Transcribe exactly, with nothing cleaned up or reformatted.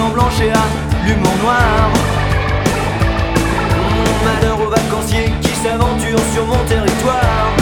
dents blanches et à l'humour noir. Malheur aux vacanciers qui s'aventurent sur mon territoire.